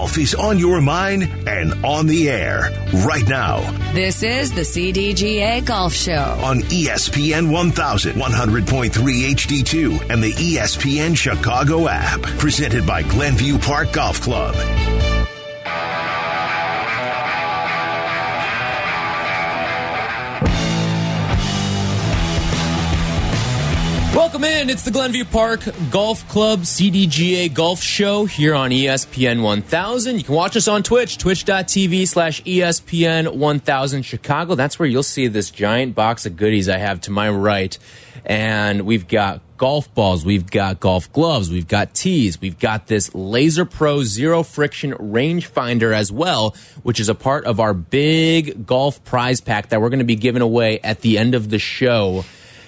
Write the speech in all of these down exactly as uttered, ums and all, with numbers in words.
Golf is on your mind and on the air right now. This is the C D G A Golf Show on E S P N one thousand, one hundred point three H D two and the E S P N Chicago app. Presented by Glenview Park Golf Club. Welcome in. It's the Glenview Park Golf Club C D G A Golf Show here on E S P N one thousand. You can watch us on Twitch, twitch.tv slash ESPN 1000 Chicago. That's where you'll see this giant box of goodies I have to my right. And we've got golf balls, we've got golf gloves, we've got tees, we've got this Laser Pro Zero Friction rangefinder as well, which is a part of our big golf prize pack that we're going to be giving away at the end of the show.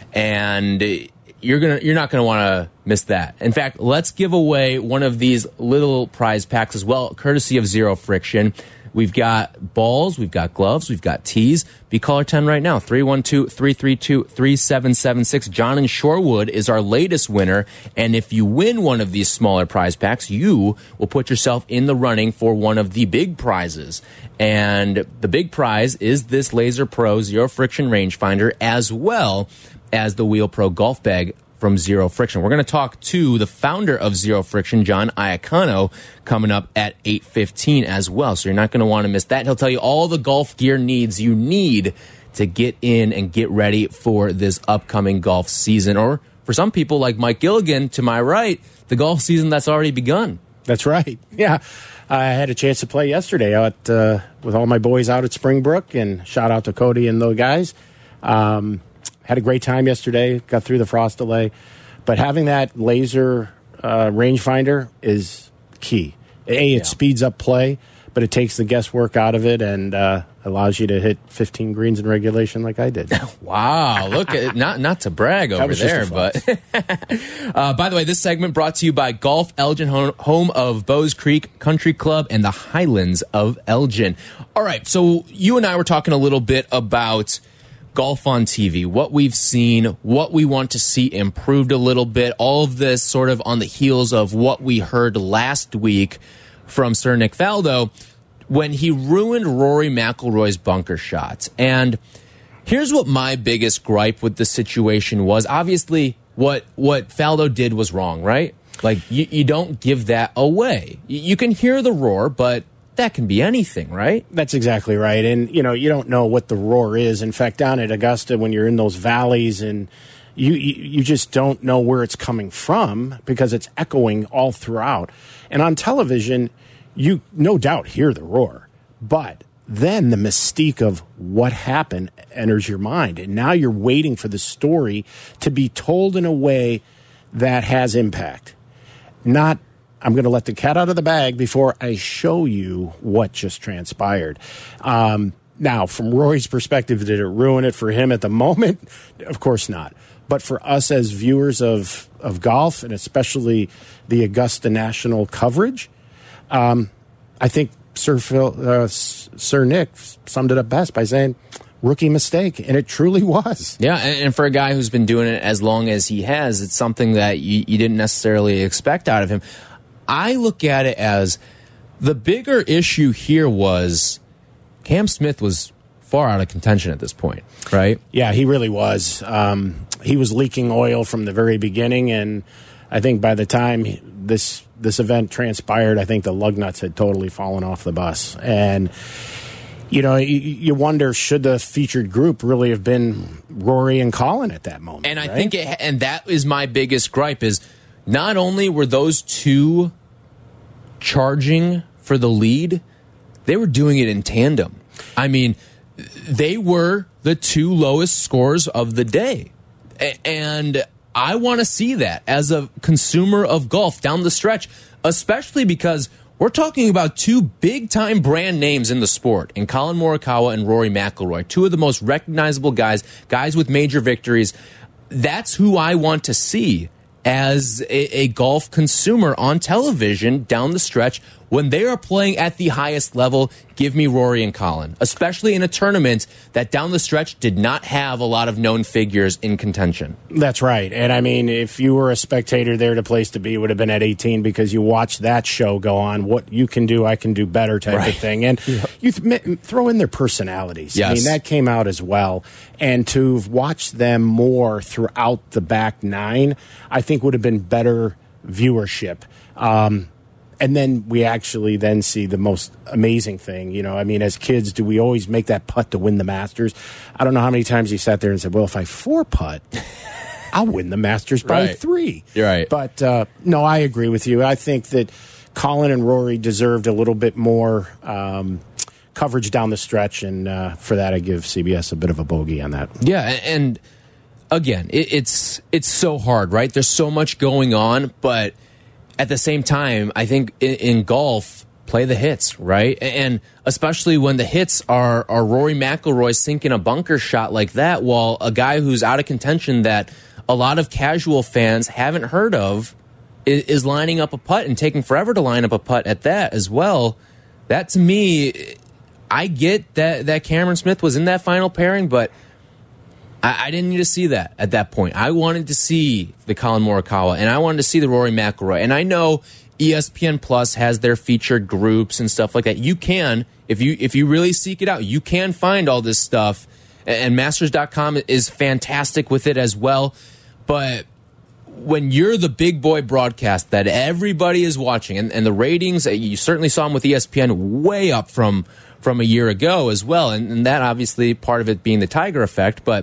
And You're gonna, you're not gonna want to miss that. In fact, let's give away one of these little prize packs as well, courtesy of Zero Friction. We've got balls, we've got gloves, we've got tees. Be caller ten right now, three one two, three three two, three seven seven six. John in Shorewood is our latest winner, and if you win one of these smaller prize packs, you will put yourself in the running for one of the big prizes. And the big prize is this Laser Pro Zero Friction rangefinder, as well as the Wheel Pro golf bag from Zero Friction. We're going to talk to the founder of Zero Friction, John Iacono, coming up at eight fifteen as well. So you're not going to want to miss that. He'll tell you all the golf gear needs you need to get in and get ready for this upcoming golf season. Or for some people like Mike Gilligan, to my right, the golf season that's already begun. That's right. Yeah. I had a chance to play yesterday out uh, with all my boys out at Springbrook, and shout out to Cody and the guys. Um, Had a great time yesterday, got through the frost delay. But having that laser uh, rangefinder is key. A, it yeah. speeds up play, but it takes the guesswork out of it and uh, allows you to hit fifteen greens in regulation like I did. Wow, look at not not to brag over there, but uh, by the way, this segment brought to you by Golf Elgin, home of Bowes Creek Country Club and the Highlands of Elgin. All right, so you and I were talking a little bit about golf on T V, what we've seen, what we want to see improved a little bit, all of this sort of on the heels of what we heard last week from Sir Nick Faldo when he ruined Rory McIlroy's bunker shots. And here's what my biggest gripe with the situation was. Obviously, what what Faldo did was wrong, right? Like, you, you don't give that away. You can hear the roar, but that can be anything, right? That's exactly right. And, you know, you don't know what the roar is. In fact, down at Augusta, when you're in those valleys and you, you, you just don't know where it's coming from because it's echoing all throughout. And on television, you no doubt hear the roar. But then the mystique of what happened enters your mind. And now you're waiting for the story to be told in a way that has impact. Not I'm going to let the cat out of the bag before I show you what just transpired. Um, now, from Rory's perspective, did it ruin it for him at the moment? Of course not. But for us as viewers of, of golf, and especially the Augusta National coverage, um, I think Sir, Phil, uh, Sir Nick summed it up best by saying, rookie mistake, and it truly was. Yeah, and, and for a guy who's been doing it as long as he has, it's something that you, you didn't necessarily expect out of him. I look at it as the bigger issue here was Cam Smith was far out of contention at this point, right? Yeah, he really was. Um, he was leaking oil from the very beginning, and I think by the time this this event transpired, I think the lug nuts had totally fallen off the bus. And, you know, you, you wonder, should the featured group really have been Rory and Colin at that moment? And I right? think, it, and that is my biggest gripe, is not only were those two charging for the lead, they were doing it in tandem. I mean, they were the two lowest scores of the day. And I want to see that as a consumer of golf down the stretch, especially because we're talking about two big-time brand names in the sport, in Colin Morikawa and Rory McIlroy, two of the most recognizable guys, guys with major victories. That's who I want to see as a, a golf consumer on television down the stretch when they are playing at the highest level, give me Rory and Colin, especially in a tournament that down the stretch did not have a lot of known figures in contention. That's right. And I mean, if you were a spectator there, the place to be would have been at eighteen, because you watched that show go on. What you can do, I can do better type right. of thing. And yeah. you th throw in their personalities. Yes. I mean, that came out as well. And to watch them more throughout the back nine, I think would have been better viewership. Um, And then we actually then see the most amazing thing. You know, I mean, as kids, do we always make that putt to win the Masters? I don't know how many times you sat there and said, well, if I four putt, I'll win the Masters by right. three. You're right. But, uh, no, I agree with you. I think that Colin and Rory deserved a little bit more um, coverage down the stretch. And uh, for that, I give C B S a bit of a bogey on that. Yeah, and again, it, it's it's so hard, right? There's so much going on, but at the same time, I think in, in golf, play the hits, right? And especially when the hits are, are Rory McIlroy sinking a bunker shot like that, while a guy who's out of contention that a lot of casual fans haven't heard of is, is lining up a putt and taking forever to line up a putt at that as well. That, to me, I get that, that Cameron Smith was in that final pairing, but I, I didn't need to see that at that point. I wanted to see the Colin Morikawa, and I wanted to see the Rory McIlroy. And I know E S P N Plus has their featured groups and stuff like that. You can, if you if you really seek it out, you can find all this stuff. And Masters dot com is fantastic with it as well. But when you're the big boy broadcast that everybody is watching, and, and the ratings, you certainly saw them with E S P N way up from from a year ago as well, and, and that obviously part of it being the Tiger effect, but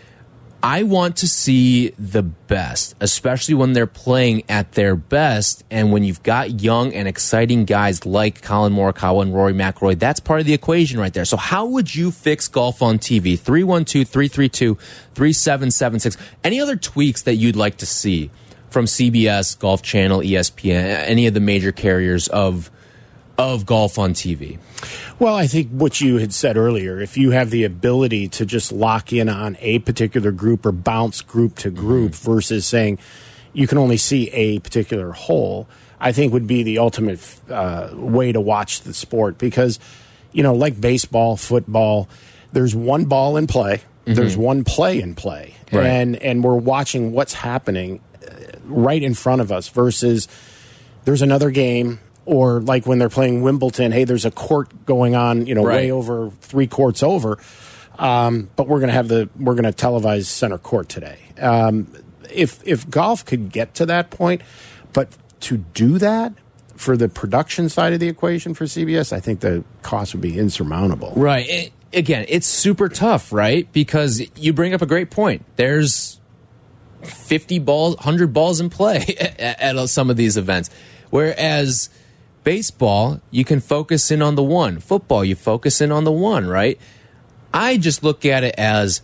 I want to see the best, especially when they're playing at their best, and when you've got young and exciting guys like Colin Morikawa and Rory McIlroy, that's part of the equation right there. So how would you fix golf on T V? three one two, three three two, three seven seven six. Any other tweaks that you'd like to see from C B S, Golf Channel, E S P N, any of the major carriers of of golf on T V? Well, I think what you had said earlier, if you have the ability to just lock in on a particular group or bounce group to group mm-hmm. versus saying you can only see a particular hole, I think would be the ultimate uh, way to watch the sport. Because, you know, like baseball, football, there's one ball in play, mm-hmm. there's one play in play, right. and and we're watching what's happening right in front of us versus there's another game. Or like when they're playing Wimbledon, hey, there's a court going on, you know, right. way over three courts over, um, but we're going to have the we're going to televise center court today. Um, if if golf could get to that point, but to do that for the production side of the equation for C B S, I think the cost would be insurmountable. Right. It, again, it's super tough, right? Because you bring up a great point. There's fifty balls, one hundred balls in play at, at some of these events, whereas baseball, you can focus in on the one. Football, you focus in on the one, right? I just look at it as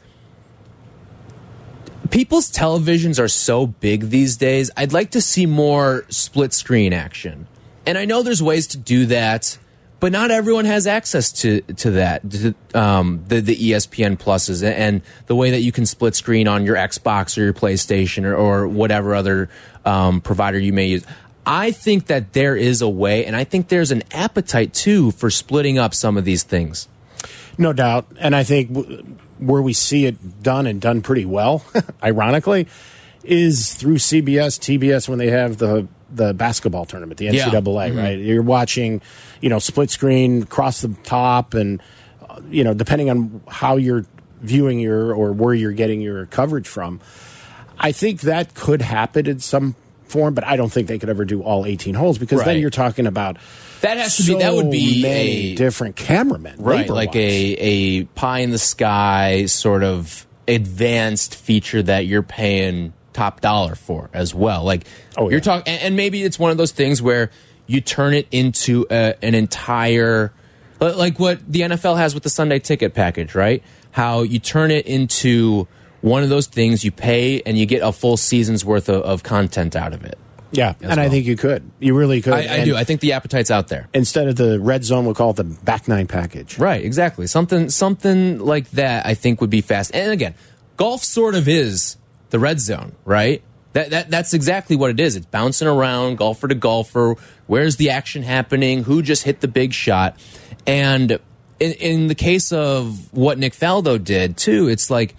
people's televisions are so big these days. I'd like to see more split screen action. And I know there's ways to do that, but not everyone has access to to that, to, um, the, the E S P N Pluses and the way that you can split screen on your Xbox or your PlayStation or, or whatever other um, provider you may use. I think that there is a way, and I think there's an appetite, too, for splitting up some of these things. No doubt. And I think w where we see it done and done pretty well, ironically, is through C B S, T B S, when they have the the basketball tournament, the N C double A, yeah. mm-hmm. right? You're watching, you know, split screen across the top, and, uh, you know, depending on how you're viewing your or where you're getting your coverage from, I think that could happen in some form, but I don't think they could ever do all eighteen holes, because right. then you're talking about that has to so be that would be many a different cameramen, right? Like a a pie in the sky sort of advanced feature that you're paying top dollar for as well. Like oh, you're yeah. talking, and maybe it's one of those things where you turn it into a, an entire, like what the N F L has with the Sunday ticket package, right? How you turn it into one of those things, you pay and you get a full season's worth of, of content out of it. Yeah, and well. I think you could. You really could. I, I do. I think the appetite's out there. Instead of the red zone, we'll call it the back nine package. Right, exactly. Something something like that I think would be fast. And again, golf sort of is the red zone, right? That, that That's exactly what it is. It's bouncing around, golfer to golfer. Where's the action happening? Who just hit the big shot? And in, in the case of what Nick Faldo did, too, it's like,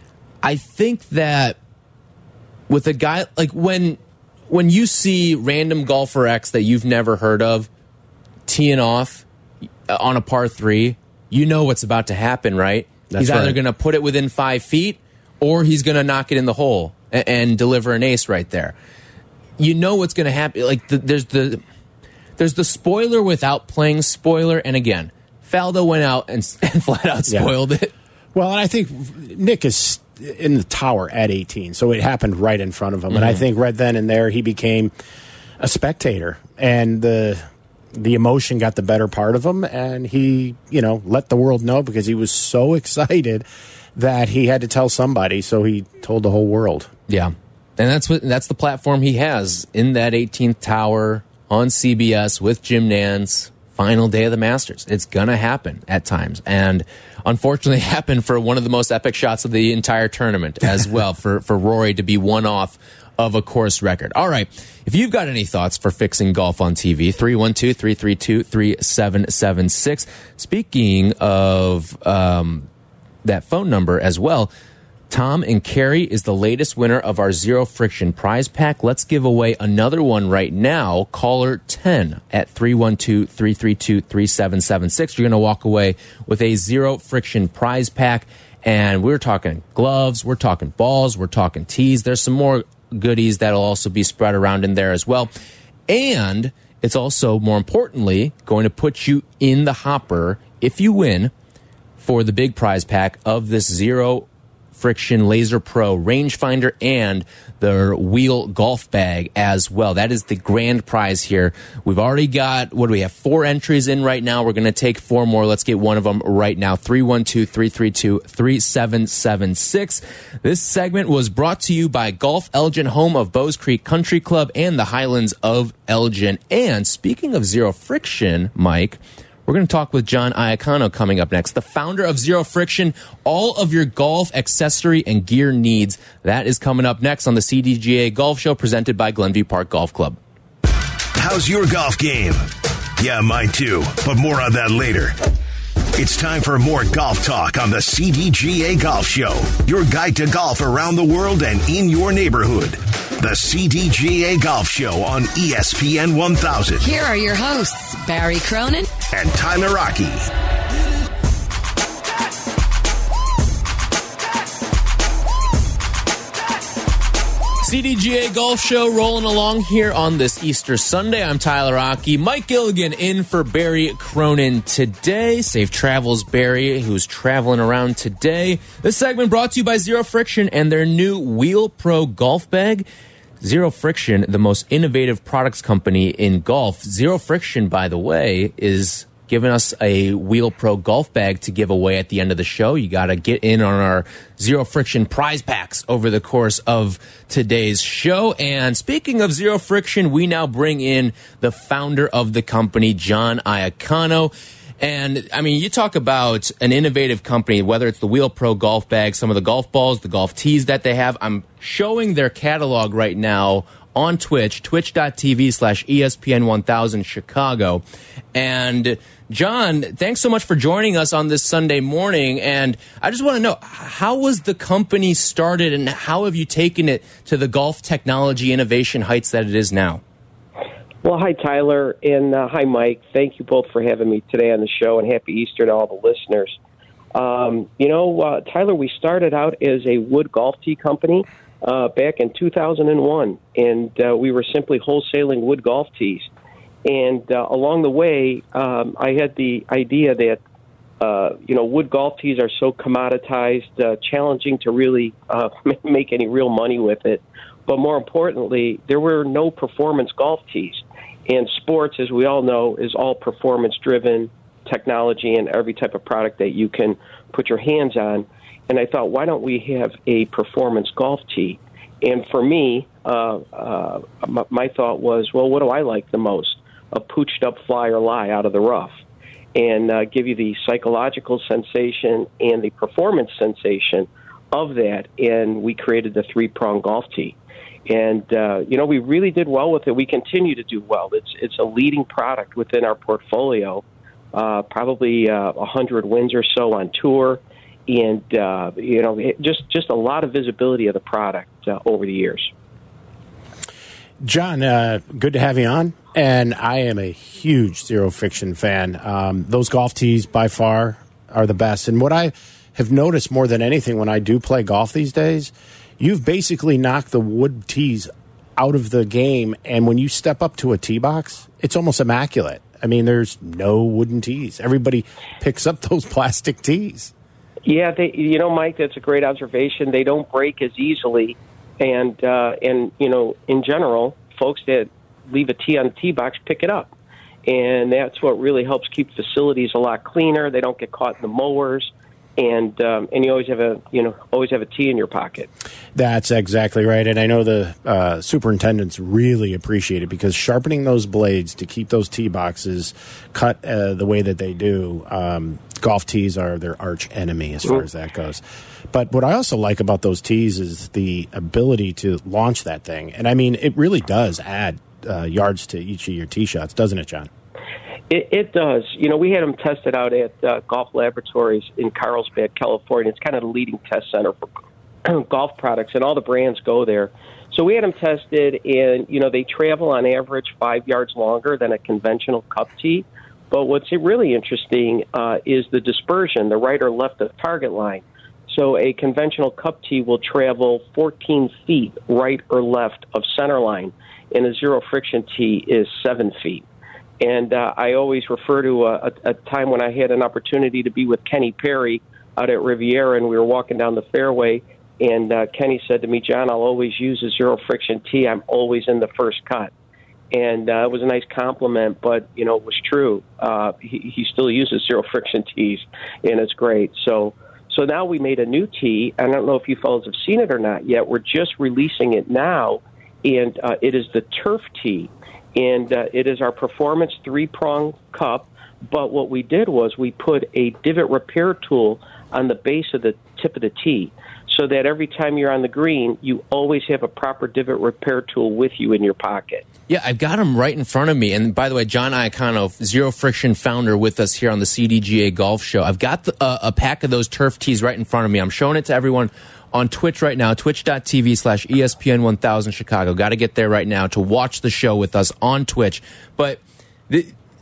I think that with a guy, like when when you see random golfer X that you've never heard of teeing off on a par three, you know what's about to happen, right? That's he's either right. going to put it within five feet or he's going to knock it in the hole and, and deliver an ace right there. You know what's going to happen. Like the, there's the there's the spoiler without playing spoiler. And again, Faldo went out and, and flat out spoiled yeah. it. Well, and I think Nick is in the tower at eighteen, so it happened right in front of him. Mm-hmm. And I think right then and there he became a spectator, and the the emotion got the better part of him, and he, you know, let the world know because he was so excited that he had to tell somebody, so he told the whole world. Yeah. And that's what that's the platform he has in that eighteenth tower on C B S with Jim Nantz. Final day of the Masters. It's gonna happen at times, and unfortunately, happened for one of the most epic shots of the entire tournament as well. for for Rory to be one off of a course record. All right, if you've got any thoughts for fixing golf on T V, three one two, three three two, three seven seven six. Speaking of um, that phone number as well. Tom and Carrie is the latest winner of our Zero Friction prize pack. Let's give away another one right now. Caller ten at three one two, three three two, three seven seven six. You're going to walk away with a Zero Friction prize pack. And we're talking gloves, we're talking balls, we're talking tees. There's some more goodies that'll also be spread around in there as well. And it's also, more importantly, going to put you in the hopper, if you win, for the big prize pack of this Zero Friction Laser Pro rangefinder and their wheel golf bag as well. That is the grand prize here. We've already got, what do we have, four entries in right now. We're going to take four more. Let's get one of them right now. three one two, three three two, three seven seven six. This segment was brought to you by Golf Elgin, home of Bowes Creek Country Club and the Highlands of Elgin. And speaking of Zero Friction, Mike, we're going to talk with John Iacano coming up next, the founder of Zero Friction, all of your golf accessory and gear needs. That is coming up next on the C D G A Golf Show presented by Glenview Park Golf Club. How's your golf game? Yeah, mine too, but more on that later. It's time for more golf talk on the C D G A Golf Show, your guide to golf around the world and in your neighborhood. The C D G A Golf Show on E S P N one thousand. Here are your hosts, Barry Cronin and Tyler Rocky. C D G A Golf Show rolling along here on this Easter Sunday. I'm Tyler Rocky. Mike Gilligan in for Barry Cronin today. Safe travels, Barry, who's traveling around today. This segment brought to you by Zero Friction and their new Wheel Pro golf bag. Zero Friction, the most innovative products company in golf. Zero Friction, by the way, is giving us a Wheel Pro golf bag to give away at the end of the show. You got to get in on our Zero Friction prize packs over the course of today's show. And speaking of Zero Friction, we now bring in the founder of the company, John Iacano. And, I mean, you talk about an innovative company, whether it's the Wheel Pro golf bag, some of the golf balls, the golf tees that they have. I'm showing their catalog right now on Twitch, twitch.tv slash ESPN 1000 Chicago. And, John, thanks so much for joining us on this Sunday morning. And I just want to know, how was the company started and how have you taken it to the golf technology innovation heights that it is now? Well, hi, Tyler, and uh, hi, Mike. Thank you both for having me today on the show, and happy Easter to all the listeners. Um, you know, uh, Tyler, we started out as a wood golf tee company uh, back in two thousand one, and uh, we were simply wholesaling wood golf tees. And uh, along the way, um, I had the idea that, uh, you know, wood golf tees are so commoditized, uh, challenging to really uh, make any real money with it. But more importantly, there were no performance golf tees. And sports, as we all know, is all performance-driven technology and every type of product that you can put your hands on. And I thought, why don't we have a performance golf tee? And for me, uh, uh, my, my thought was, well, what do I like the most? A pooched-up fly or lie out of the rough. And uh, give you the psychological sensation and the performance sensation of that. And we created the three-prong golf tee. And, uh, you know, we really did well with it. We continue to do well. It's it's a leading product within our portfolio, uh, probably uh, one hundred wins or so on tour. And, uh, you know, it, just, just a lot of visibility of the product uh, over the years. John, uh, good to have you on. And I am a huge Zero Friction fan. Um, those golf tees, by far, are the best. And what I have noticed more than anything when I do play golf these days, you've basically knocked the wood tees out of the game. And when you step up to a tee box, it's almost immaculate. I mean, there's no wooden tees. Everybody picks up those plastic tees. Yeah, they, you know, Mike, that's a great observation. They don't break as easily. And, uh, and you know, in general, folks that leave a tee on the tee box pick it up. And that's what really helps keep facilities a lot cleaner. They don't get caught in the mowers. And um, and you always have a you know always have a tee in your pocket. That's exactly right, and I know the uh, superintendents really appreciate it because sharpening those blades to keep those tee boxes cut uh, the way that they do, um, golf tees are their arch enemy as far mm. as that goes. But what I also like about those tees is the ability to launch that thing, and I mean it really does add uh, yards to each of your tee shots, doesn't it, John? It, it does. You know, we had them tested out at uh, Golf Laboratories in Carlsbad, California. It's kind of the leading test center for golf products, and all the brands go there. So we had them tested, and, you know, they travel on average five yards longer than a conventional cup tee. But what's really interesting uh, is the dispersion, the right or left of target line. So a conventional cup tee will travel fourteen feet right or left of center line, and a zero friction tee is seven feet. And uh, I always refer to a, a time when I had an opportunity to be with Kenny Perry out at Riviera, and we were walking down the fairway, and uh, Kenny said to me, John, I'll always use a zero-friction tee. I'm always in the first cut. And uh, it was a nice compliment, but, you know, it was true. Uh, he, he still uses zero-friction tees, and it's great. So so now we made a new tee. I don't know if you fellows have seen it or not yet. We're just releasing it now, and uh, it is the Turf tee. And uh, it is our performance three-prong cup. But what we did was we put a divot repair tool on the base of the tip of the tee so that every time you're on the green, you always have a proper divot repair tool with you in your pocket. Yeah, I've got them right in front of me. And by the way, John Iacono, Zero Friction founder, with us here on the C D G A Golf Show. I've got the, uh, a pack of those turf tees right in front of me. I'm showing it to everyone on Twitch right now, twitch.tv slash ESPN 1000 Chicago. Got to get there right now to watch the show with us on Twitch. But the,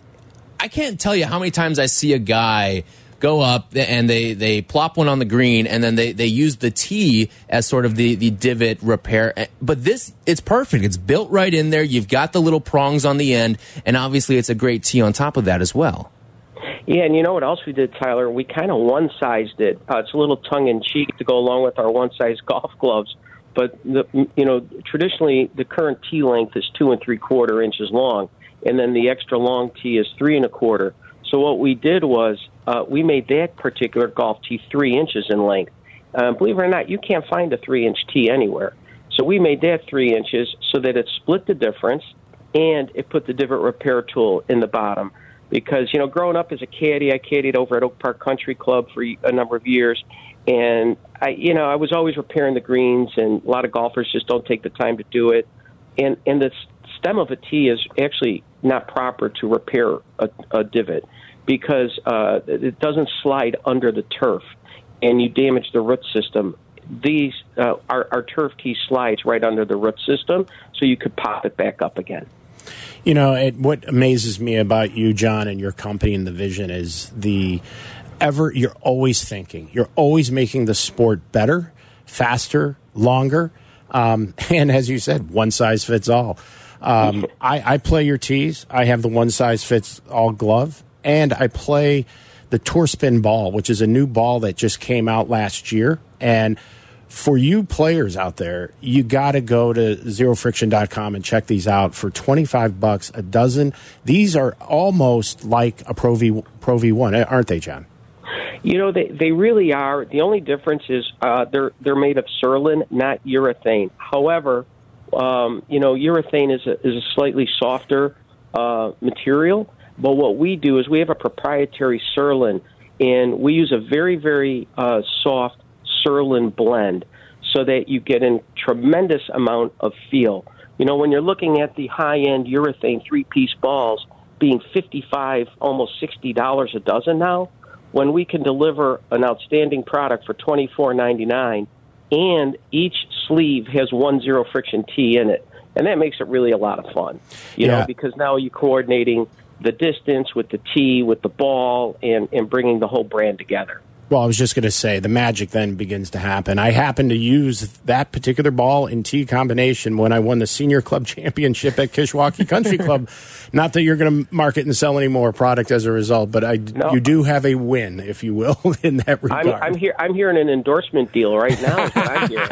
I can't tell you how many times I see a guy go up and they, they plop one on the green and then they, they use the tee as sort of the, the divot repair. But this, it's perfect. It's built right in there. You've got the little prongs on the end, and obviously it's a great tee on top of that as well. Yeah, and you know what else we did, Tyler? We kind of one-sized it. Uh, it's a little tongue-in-cheek to go along with our one-size golf gloves. But, the, you know, traditionally the current tee length is two and three-quarter inches long, and then the extra long tee is three and a quarter. So what we did was uh, we made that particular golf tee three inches in length. Uh, believe it or not, you can't find a three-inch tee anywhere. So we made that three inches so that it split the difference, and it put the divot repair tool in the bottom. Because, you know, growing up as a caddy, I caddied over at Oak Park Country Club for a number of years. And, I, you know, I was always repairing the greens, and a lot of golfers just don't take the time to do it. And, and the stem of a tee is actually not proper to repair a, a divot because uh, it doesn't slide under the turf, and you damage the root system. These uh, our, our turf tee slides right under the root system, so you could pop it back up again. You know, it, what amazes me about you, John, and your company and the vision is the ever, you're always thinking. You're always making the sport better, faster, longer, um, and as you said, one size fits all. Um, I, I play your tees. I have the one size fits all glove, and I play the Tour Spin ball, which is a new ball that just came out last year, and for you players out there, you got to go to zero friction dot com and check these out for twenty-five bucks a dozen. These are almost like a Pro V Pro V one, aren't they, John? You know, they they really are. The only difference is uh, they're they're made of Surlyn, not urethane. However, um, you know, urethane is a, is a slightly softer uh, material. But what we do is we have a proprietary Surlyn, and we use a very very uh, soft Surlyn blend. so that you get a tremendous amount of feel. You know, when you're looking at the high-end urethane three-piece balls being fifty-five dollars, almost sixty dollars a dozen now, when we can deliver an outstanding product for twenty-four ninety-nine, and each sleeve has one zero friction tee in it, and that makes it really a lot of fun, you yeah. know, because now you're coordinating the distance with the tee, with the ball, and, and bringing the whole brand together. Well, I was just going to say, the magic then begins to happen. I happened to use that particular ball and tee combination when I won the senior club championship at Kishwaukee Country Club. Not that you're going to market and sell any more product as a result, but I, no. you do have a win, if you will, in that regard. I'm, I'm, hear, I'm hearing an endorsement deal right now is what I'm hearing.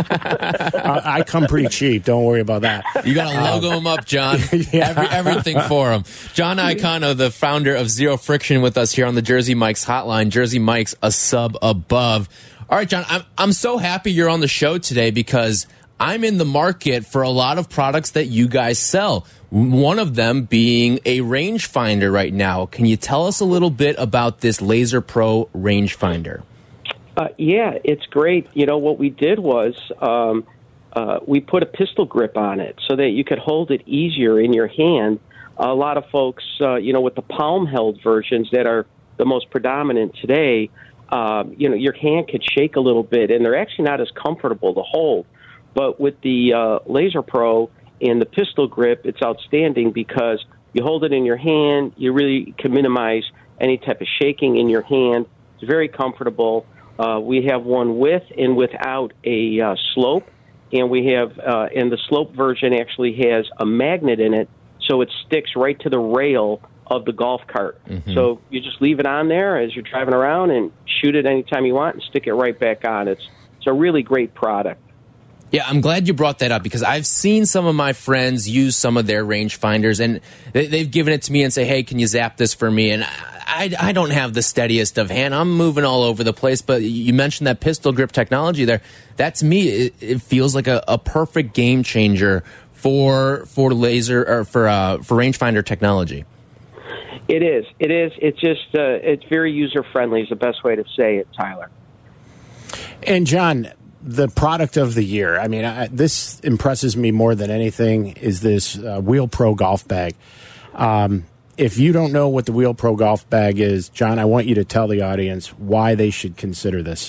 uh, I come pretty cheap. Don't worry about that. You got to logo him up, John. Yeah. Every, everything for him. John Iacono, the founder of Zero Friction, with us here on the Jersey Mike's hotline. Jersey Mike's, a sub above. All right, John, I'm, I'm so happy you're on the show today because I'm in the market for a lot of products that you guys sell. One of them being a rangefinder right now. Can you tell us a little bit about this Laser Pro rangefinder? Uh, yeah, it's great. You know, what we did was um, uh, we put a pistol grip on it so that you could hold it easier in your hand. A lot of folks, uh, you know, with the palm-held versions that are the most predominant today, um, you know, your hand could shake a little bit, and they're actually not as comfortable to hold. But with the uh, Laser Pro and the pistol grip, it's outstanding because you hold it in your hand, you really can minimize any type of shaking in your hand. It's very comfortable. Uh, we have one with and without a uh, slope, and we have, uh, and the slope version actually has a magnet in it, so it sticks right to the rail of the golf cart. Mm-hmm. So you just leave it on there as you're driving around and shoot it anytime you want and stick it right back on. It's it's a really great product. Yeah, I'm glad you brought that up because I've seen some of my friends use some of their rangefinders, and they, they've given it to me and say, hey, can you zap this for me? And I, I don't have the steadiest of hand. I'm moving all over the place, but you mentioned that pistol grip technology there. That's me. It, it feels like a, a perfect game changer for for laser or for uh, for rangefinder technology. It is. It is. It's just, uh, it's very user-friendly is the best way to say it, Tyler. And, John, the product of the year, I mean, I, this impresses me more than anything, is this uh, Wheel Pro golf bag. Um, if you don't know what the Wheel Pro golf bag is, John, I want you to tell the audience why they should consider this.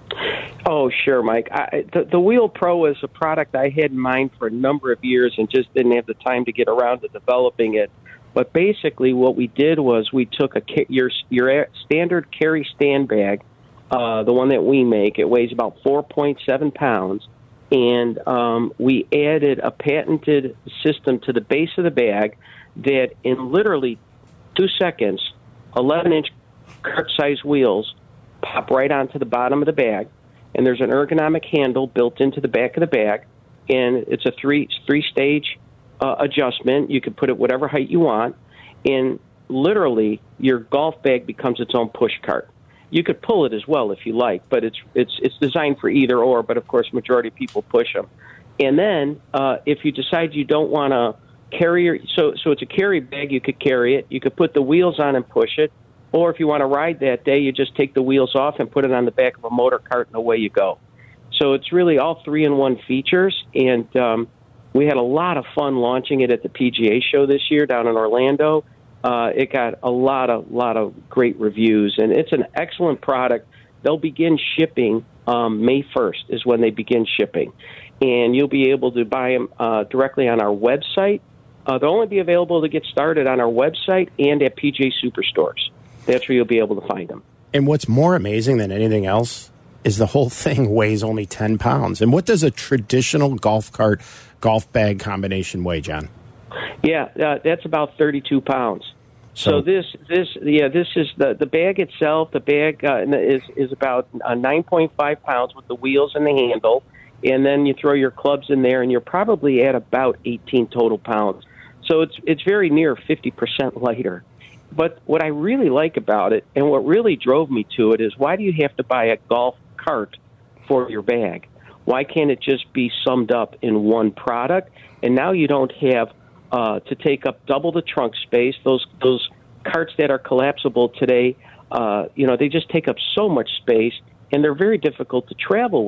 Oh, sure, Mike. I, the, the Wheel Pro is a product I had in mind for a number of years and just didn't have the time to get around to developing it. But basically what we did was we took a your, your standard carry stand bag, uh, the one that we make. It weighs about four point seven pounds, and um, we added a patented system to the base of the bag that in literally two seconds, eleven-inch cart-sized wheels pop right onto the bottom of the bag, and there's an ergonomic handle built into the back of the bag, and it's a three, three-stage Uh, adjustment. You can put it whatever height you want, and literally your golf bag becomes its own push cart. You could pull it as well if you like, but it's it's it's designed for either or. But of course, majority of people push them. And then uh, if you decide you don't want to carry your so so it's a carry bag, you could carry it. You could put the wheels on and push it, or if you want to ride that day, you just take the wheels off and put it on the back of a motor cart, and away you go. So it's really all three in one features, and um, we had a lot of fun launching it at the P G A show this year down in Orlando. Uh, it got a lot of lot of great reviews, and it's an excellent product. They'll begin shipping um, May first is when they begin shipping, and you'll be able to buy them uh, directly on our website. Uh, they'll only be available to get started on our website and at P G A Superstores. That's where you'll be able to find them. And what's more amazing than anything else is the whole thing weighs only ten pounds. And what does a traditional golf cart golf bag combination weigh, John? Yeah, uh, that's about thirty-two pounds. So, so this, this, yeah, this is the the bag itself. The bag uh, is is about uh, nine point five pounds with the wheels and the handle, and then you throw your clubs in there, and you're probably at about eighteen total pounds. So it's it's very near fifty percent lighter. But what I really like about it, and what really drove me to it, is why do you have to buy a golf cart for your bag? Why can't it just be summed up in one product? And now you don't have uh, to take up double the trunk space. Those those carts that are collapsible today, uh, you know, they just take up so much space, and they're very difficult to travel with.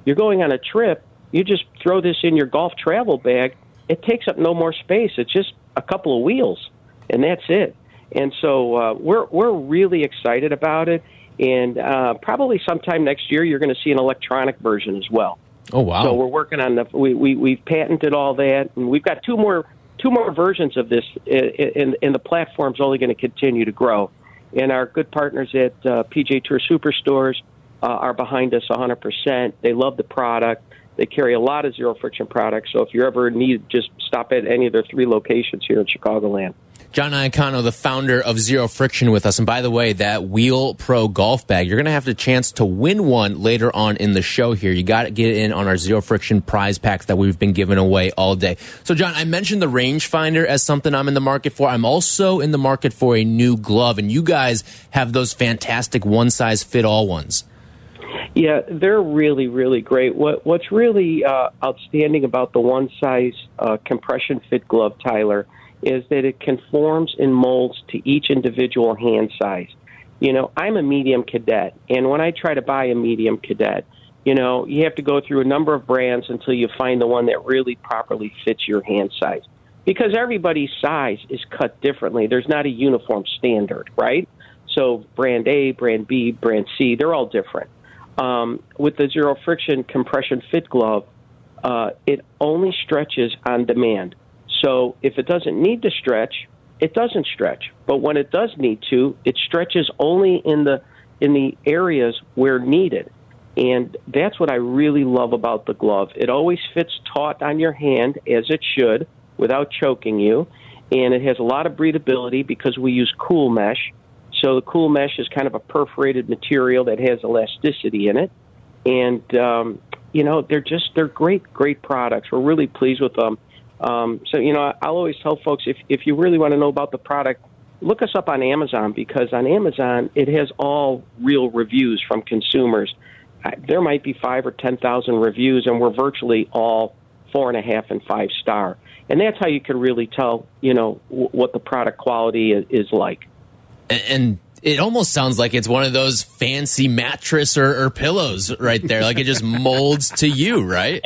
You're going on a trip, you just throw this in your golf travel bag. It takes up no more space. It's just a couple of wheels, and that's it. And so uh, we're we're really excited about it. And uh, probably sometime next year, you're going to see an electronic version as well. Oh wow! So we're working on the we we we've patented all that, and we've got two more two more versions of this, and, and the platform's only going to continue to grow. And our good partners at uh, P G A Tour Superstores uh, are behind us one hundred percent. They love the product. They carry a lot of zero-friction products, so if you ever need, just stop at any of their three locations here in Chicagoland. John Iacono, the founder of Zero Friction, with us. And by the way, that Wheel Pro golf bag, you're going to have the chance to win one later on in the show here. You got to get in on our Zero Friction prize packs that we've been giving away all day. So, John, I mentioned the rangefinder as something I'm in the market for. I'm also in the market for a new glove, and you guys have those fantastic one-size-fit-all ones. Yeah, they're really, really great. What What's really uh, outstanding about the one-size uh, compression fit glove, Tyler, is that it conforms and molds to each individual hand size. You know, I'm a medium cadet, and when I try to buy a medium cadet, you know, you have to go through a number of brands until you find the one that really properly fits your hand size. Because everybody's size is cut differently. There's not a uniform standard, right? So brand A, brand B, brand C, they're all different. Um, with the Zero Friction compression fit glove, uh, it only stretches on demand. So if it doesn't need to stretch, it doesn't stretch. But when it does need to, it stretches only in the in the areas where needed. And that's what I really love about the glove. It always fits taut on your hand, as it should, without choking you. And it has a lot of breathability because we use cool mesh. So the cool mesh is kind of a perforated material that has elasticity in it. And, um, you know, they're just, they're great, great products. We're really pleased with them. Um, so, you know, I'll always tell folks, if, if you really want to know about the product, look us up on Amazon, because on Amazon, it has all real reviews from consumers. There might be five or ten thousand reviews, and we're virtually all four and a half and five star. And that's how you can really tell, you know, w- what the product quality is, is like. And it almost sounds like it's one of those fancy mattress or, or pillows right there. Like it just molds to you, right?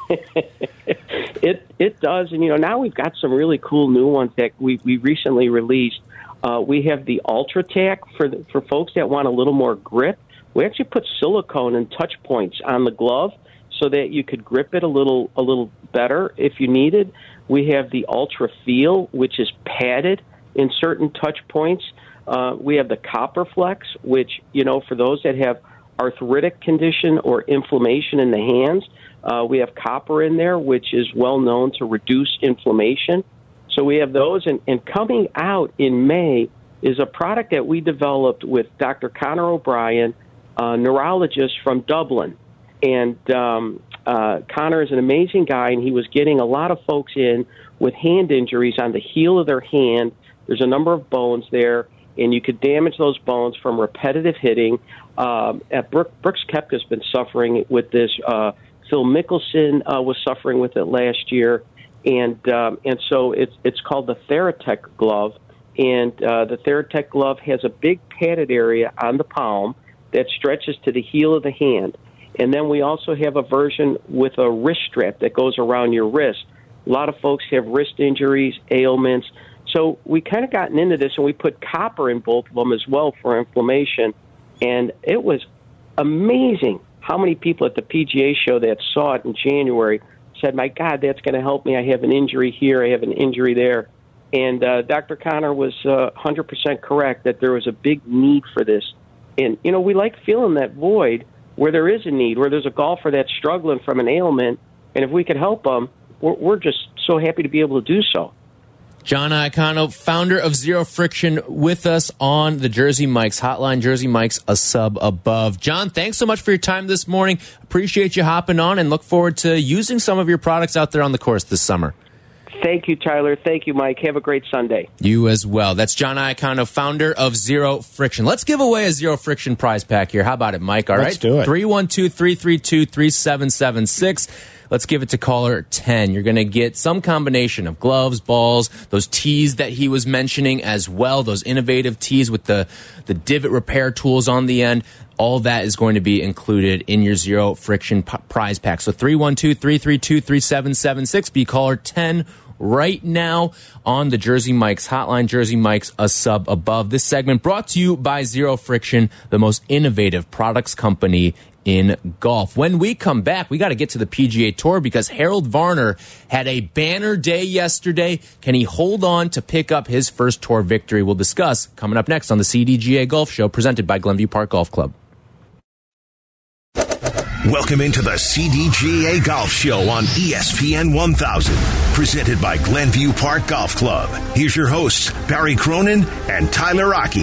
It it does. And, you know, now we've got some really cool new ones that we, we recently released. Uh, we have the UltraTac for the, for folks that want a little more grip. We actually put silicone and touch points on the glove so that you could grip it a little a little better if you needed. We have the Ultra Feel, which is padded in certain touch points. Uh, we have the Copper Flex, which, you know, for those that have arthritic condition or inflammation in the hands, uh, we have copper in there, which is well known to reduce inflammation. So we have those. And, and coming out in May is a product that we developed with Doctor Conor O'Brien, a neurologist from Dublin. And um, uh, Conor is an amazing guy, and he was getting a lot of folks in with hand injuries on the heel of their hand. There's a number of bones there, and you could damage those bones from repetitive hitting. Um, at Brooke, Brooks Koepka's been suffering with this. Uh, Phil Mickelson uh, was suffering with it last year, and um, and so it's it's called the Theratech glove, and uh, the Theratech glove has a big padded area on the palm that stretches to the heel of the hand, and then we also have a version with a wrist strap that goes around your wrist. A lot of folks have wrist injuries, ailments. So we kind of gotten into this, and we put copper in both of them as well for inflammation. And it was amazing how many people at the P G A show that saw it in January said, my God, that's going to help me. I have an injury here. I have an injury there. And uh, Doctor Conor was uh, one hundred percent correct that there was a big need for this. And, you know, we like feeling that void where there is a need, where there's a golfer that's struggling from an ailment. And if we could help them, we're, we're just so happy to be able to do so. John Iacono, founder of Zero Friction, with us on the Jersey Mike's hotline. Jersey Mike's, a sub above. John, thanks so much for your time this morning. Appreciate you hopping on, and look forward to using some of your products out there on the course this summer. Thank you, Tyler. Thank you, Mike. Have a great Sunday. You as well. That's John Iacono, founder of Zero Friction. Let's give away a Zero Friction prize pack here. How about it, Mike? All right. Let's do it. three one two, three three two, three seven seven six. Let's give it to caller ten. You're going to get some combination of gloves, balls, those tees that he was mentioning as well, those innovative tees with the, the divot repair tools on the end. All that is going to be included in your Zero Friction prize pack. So three one two, three three two, three seven seven six. Be caller ten right now on the Jersey Mike's hotline. Jersey Mike's a sub above. This segment brought to you by Zero Friction, the most innovative products company in golf. When we come back, we got to get to the P G A Tour because Harold Varner had a banner day yesterday. Can he hold on to pick up his first tour victory? We'll discuss coming up next on the C D G A Golf Show presented by Glenview Park Golf Club. Welcome into the C D G A Golf Show on E S P N one thousand, presented by Glenview Park Golf Club. Here's your hosts, Barry Cronin and Tyler Rocky.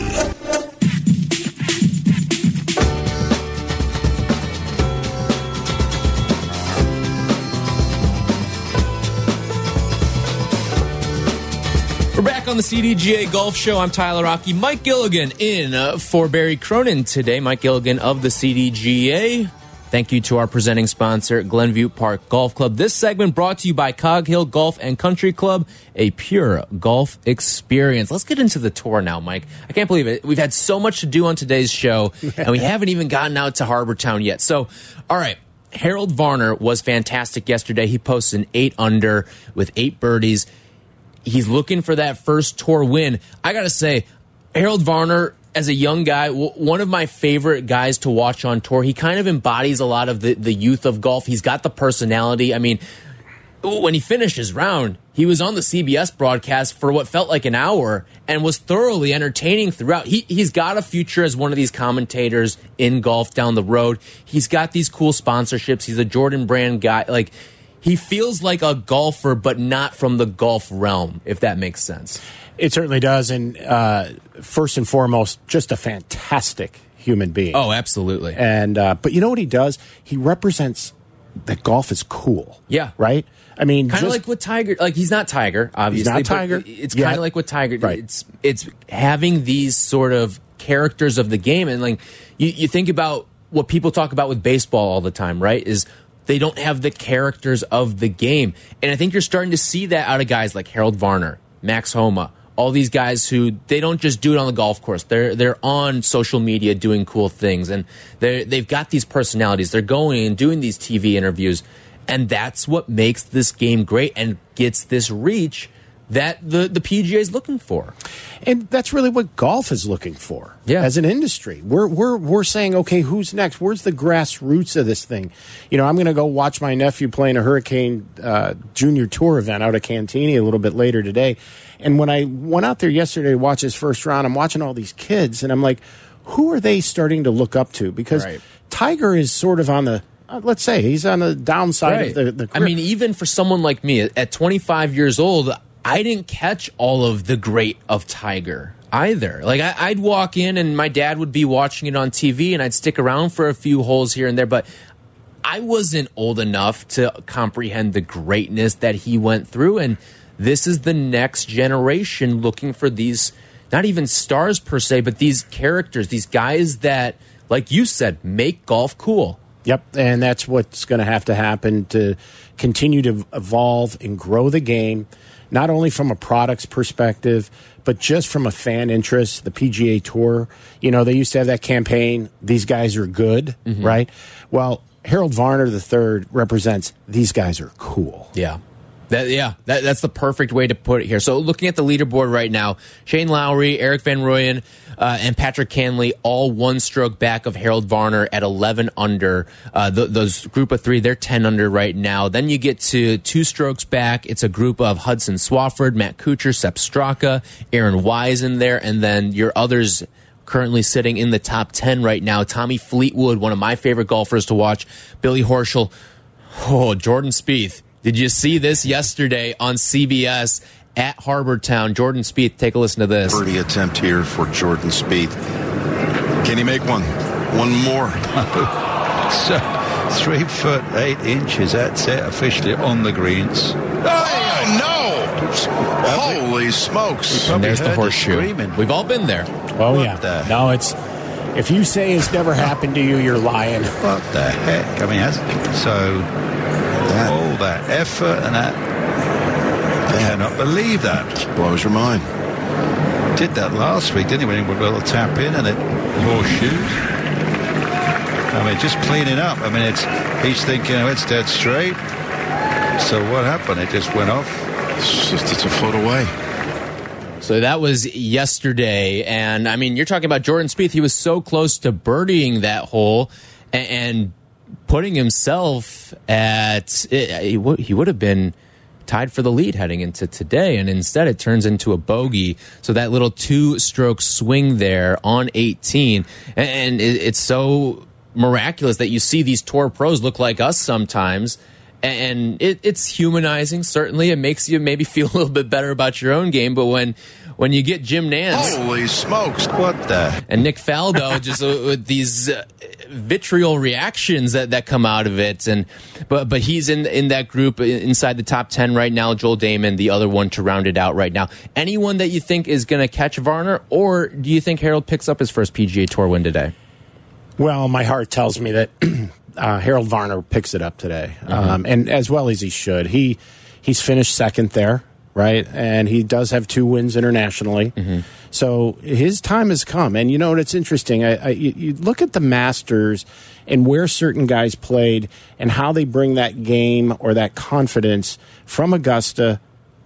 We're back on the C D G A Golf Show. I'm Tyler Rocky. Mike Gilligan in uh, for Barry Cronin today. Mike Gilligan of the C D G A. Thank you to our presenting sponsor, Glenview Park Golf Club. This segment brought to you by Cog Hill Golf and Country Club, a pure golf experience. Let's get into the tour now, Mike. I can't believe it. We've had so much to do on today's show, and we haven't even gotten out to Harbour Town yet. So, all right, Harold Varner was fantastic yesterday. He posted an eight under with eight birdies. He's looking for that first tour win. I got to say, Harold Varner, as a young guy, w one of my favorite guys to watch on tour. He kind of embodies a lot of the, the youth of golf. He's got the personality. I mean, when he finished his round, he was on the C B S broadcast for what felt like an hour and was thoroughly entertaining throughout. He, he's got a future as one of these commentators in golf down the road. He's got these cool sponsorships. He's a Jordan Brand guy. Like, he feels like a golfer, but not from the golf realm, if that makes sense. It certainly does, and uh, first and foremost, just a fantastic human being. Oh, absolutely. And uh, but you know what he does? He represents that golf is cool. Yeah. Right? I mean, kind of like with Tiger. Like, he's not Tiger, obviously. He's not Tiger. It's Yeah. kind of like with Tiger. Right. It's it's having these sort of characters of the game, and like you, you think about what people talk about with baseball all the time, right? Is they don't have the characters of the game, and I think you're starting to see that out of guys like Harold Varner, Max Homa. All these guys who they don't just do it on the golf course. They're they're on social media doing cool things, and they they've got these personalities. They're going and doing these T V interviews, and that's what makes this game great and gets this reach that the the P G A is looking for. And that's really what golf is looking for. Yeah. As an industry, we're we're we're saying, okay, who's next? Where's the grassroots of this thing? You know, I'm going to go watch my nephew playing a Hurricane uh, Junior Tour event out of Cantini a little bit later today. And when I went out there yesterday to watch his first round, I'm watching all these kids, and I'm like, who are they starting to look up to? Because right. Tiger is sort of on the, uh, let's say, he's on the downside Right. of the, the I mean, even for someone like me, at twenty-five years old, I didn't catch all of the great of Tiger either. Like, I, I'd walk in, and my dad would be watching it on T V, and I'd stick around for a few holes here and there, but I wasn't old enough to comprehend the greatness that he went through, and this is the next generation looking for these, not even stars per se, but these characters, these guys that, like you said, make golf cool. Yep, and that's what's going to have to happen to continue to evolve and grow the game, not only from a products perspective, but just from a fan interest. The P G A Tour, you know, they used to have that campaign, these guys are good, mm-hmm. right? Well, Harold Varner the third represents these guys are cool. Yeah. That, yeah, that, that's the perfect way to put it here. So looking at the leaderboard right now, Shane Lowry, Eric Van Rooyen, uh, and Patrick Cantley, all one stroke back of Harold Varner at eleven under. Uh, th those group of three, they're ten under right now. Then you get to two strokes back. It's a group of Hudson Swafford, Matt Kuchar, Sepp Straka, Aaron Wise in there, and then your others currently sitting in the top ten right now. Tommy Fleetwood, one of my favorite golfers to watch. Billy Horschel. Oh, Jordan Spieth. Did you see this yesterday on C B S at Harbour Town? Jordan Spieth, take a listen to this. Birdie attempt here for Jordan Spieth. Can he make one? One more. So, three foot eight inches. That's it, officially on the greens. Oh, no! Holy smokes. And there's the heard horseshoe. screaming. We've all been there. Oh, What yeah. the- No, it's, if you say it's never happened to you, you're lying. What the heck? I mean, that's, so... That, all that effort and that. I cannot believe that. Just blows your mind. Did that last week, didn't he? When he would well tap in and it horseshoes. I mean, just cleaning up. I mean, it's he's thinking, oh, it's dead straight. So what happened? It just went off. It's just it's a foot away. So that was yesterday, and I mean, you're talking about Jordan Spieth. He was so close to birdieing that hole and, and putting himself at he would he would have been tied for the lead heading into today, and instead it turns into a bogey. So that little two-stroke swing there on eighteen, and it's so miraculous that you see these tour pros look like us sometimes, and it, it's humanizing. Certainly, it makes you maybe feel a little bit better about your own game. But when when you get Jim Nantz, holy smokes, what the, and Nick Faldo, just with these uh, vitriol reactions that, that come out of it, and but but he's in in that group inside the top ten right now. Joel Damon, the other one to round it out right now. Anyone that you think is going to catch Varner, or do you think Harold picks up his first P G A Tour win today? Well, my heart tells me that uh, Harold Varner picks it up today, mm-hmm. um, and as well as he should. He he's finished second there, right? And he does have two wins internationally. Mm-hmm. So his time has come. And you know, it's interesting. I, I, you, you look at the Masters and where certain guys played and how they bring that game or that confidence from Augusta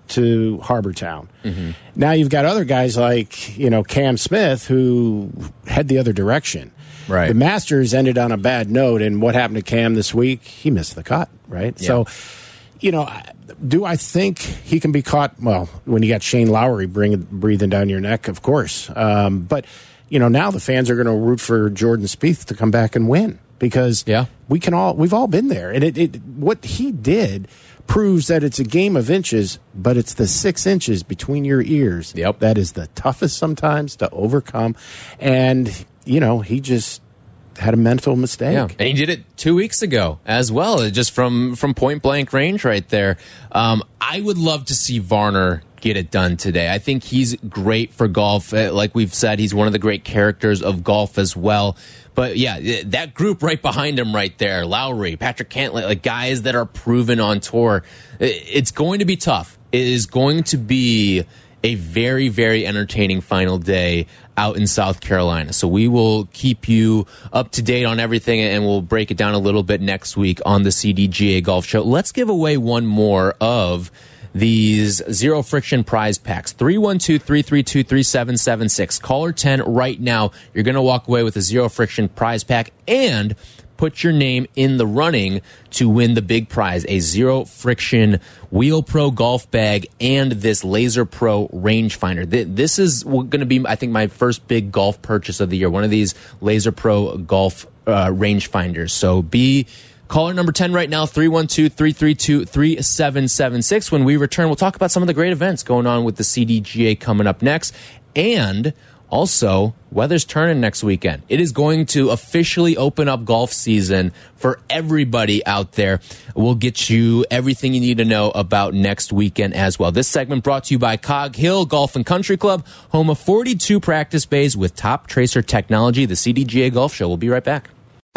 to Harbor Town. Mm-hmm. Now you've got other guys like, you know, Cam Smith who head the other direction. Right. The Masters ended on a bad note, and what happened to Cam this week? He missed the cut, right? Yeah. So, you know, do I think he can be caught? Well, when you got Shane Lowry bring, breathing down your neck, of course. Um, but, you know, now the fans are going to root for Jordan Spieth to come back and win because yeah. we can all, we've all been there. And it, it what he did proves that it's a game of inches, but it's the six inches between your ears. Yep. That is the toughest sometimes to overcome. And, you know, he just had a mental mistake. Yeah, and he did it two weeks ago as well, just from, from point blank range right there. Um, I would love to see Varner get it done today. I think he's great for golf. Like we've said, he's one of the great characters of golf as well. But yeah, that group right behind him right there, Lowry, Patrick Cantlay, like guys that are proven on tour, it's going to be tough. It is going to be a very, very entertaining final day out in South Carolina. So we will keep you up to date on everything, and we'll break it down a little bit next week on the C D G A Golf Show. Let's give away one more of these zero friction prize packs. three one two, three three two, three seven seven six. Caller ten right now. You're going to walk away with a zero friction prize pack and put your name in the running to win the big prize, a Zero Friction Wheel Pro golf bag and this Laser Pro rangefinder. This is going to be, I think, my first big golf purchase of the year, one of these Laser Pro golf uh, rangefinders. So be caller number ten right now, three one two, three three two, three seven seven six. When we return, we'll talk about some of the great events going on with the C D G A coming up next. And also, weather's turning next weekend. It is going to officially open up golf season for everybody out there. We'll get you everything you need to know about next weekend as well. This segment brought to you by Cog Hill Golf and Country Club, home of forty-two practice bays with top tracer technology. The C D G A Golf Show. We'll be right back.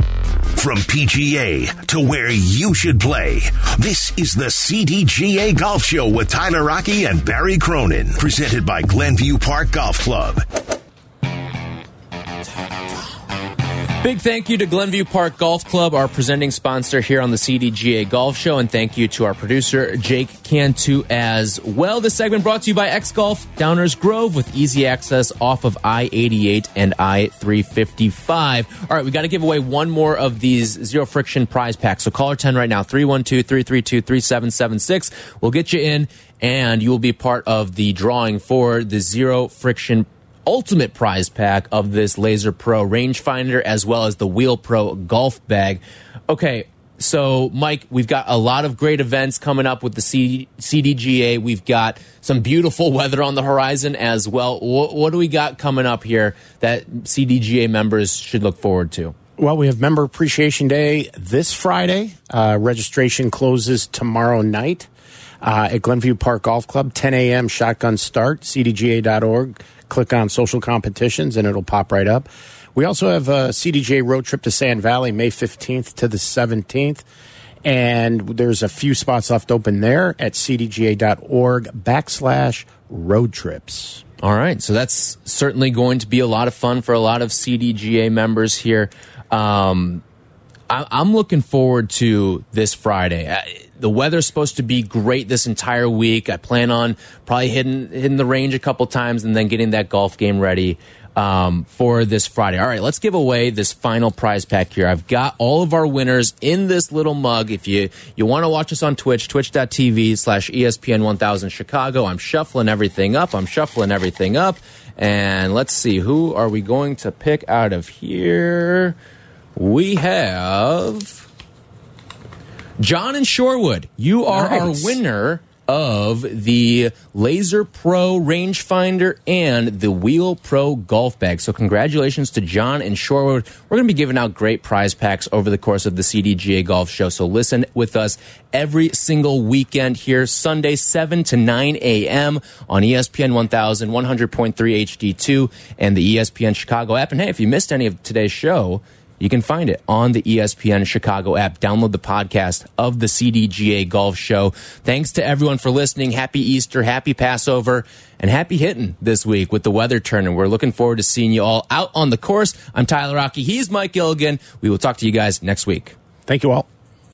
From P G A to where you should play, this is the C D G A Golf Show with Tyler Rocky and Barry Cronin, presented by Glenview Park Golf Club. Big thank you to Glenview Park Golf Club, our presenting sponsor here on the C D G A Golf Show, and thank you to our producer, Jake Cantu, as well. This segment brought to you by X Golf Downers Grove with easy access off of I eighty-eight and I three fifty-five. All right, we got to give away one more of these Zero Friction prize packs. So caller ten right now, three one two, three three two, three seven seven six. We'll get you in, and you will be part of the drawing for the Zero Friction ultimate prize pack of this Laser Pro rangefinder as well as the Wheel Pro golf bag. Okay, so Mike, we've got a lot of great events coming up with the C D G A. We've got some beautiful weather on the horizon as well. What, what do we got coming up here that C D G A members should look forward to? Well, we have Member Appreciation Day this Friday. Uh, registration closes tomorrow night uh, at Glenview Park Golf Club, ten a m shotgun start, C D G A dot org. Click on social competitions and it'll pop right up. We also have a C D G A road trip to Sand Valley, May fifteenth to the seventeenth. And there's a few spots left open there at cdga.org backslash road trips. All right. So that's certainly going to be a lot of fun for a lot of C D G A members here. Um, I, I'm looking forward to this Friday. I, the weather's supposed to be great this entire week. I plan on probably hitting, hitting the range a couple times and then getting that golf game ready um, for this Friday. All right, let's give away this final prize pack here. I've got all of our winners in this little mug. If you, you want to watch us on Twitch, twitch.tv slash ESPN 1000 Chicago. I'm shuffling everything up. I'm shuffling everything up. And let's see, who are we going to pick out of here? We have John in Shorewood. You are nice. Our winner of the Laser Pro rangefinder and the Wheel Pro golf bag. So congratulations to John in Shorewood. We're going to be giving out great prize packs over the course of the C D G A Golf Show. So listen with us every single weekend here, Sunday, seven to nine a m on E S P N one thousand, one hundred point three H D two and the E S P N Chicago app. And hey, if you missed any of today's show, you can find it on the E S P N Chicago app. Download the podcast of the C D G A Golf Show. Thanks to everyone for listening. Happy Easter, happy Passover, and happy hitting this week with the weather turning. We're looking forward to seeing you all out on the course. I'm Tyler Rocky. He's Mike Gilligan. We will talk to you guys next week. Thank you all.